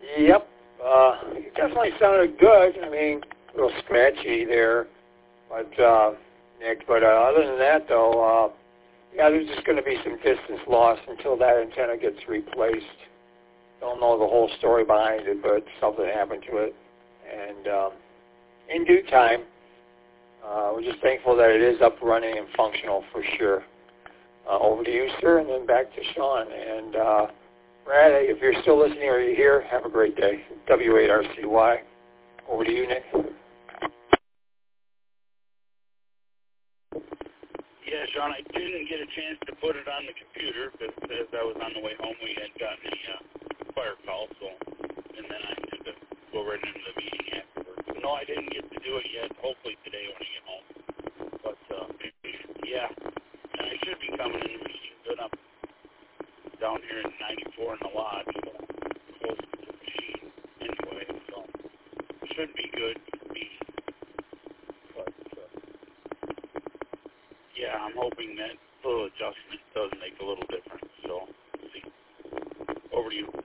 Yep. It definitely sounded good. I mean, a little scratchy there, but Nick. But other than that, though, yeah, there's just going to be some distance loss until that antenna gets replaced. Don't know the whole story behind it, but something happened to it. And in due time, we're just thankful that it is up, running, and functional for sure. Over to you, sir, and then back to Sean. And Brad, if you're still listening or you're here, have a great day. W8RCY. Over to you, Nick. Yeah, Sean, I didn't get a chance to put it on the computer because as I was on the way home, we had gotten a fire call, so, and then I had to go right into the meeting afterwards. So, no, I didn't get to do it yet. Hopefully today when I get home. But, yeah, and I should be coming in the machine good up down here in 94 in the lodge, so close to the machine anyway, so it should be good for me. But, yeah, I'm hoping that little adjustment does make a little difference, so we'll see. Over to you.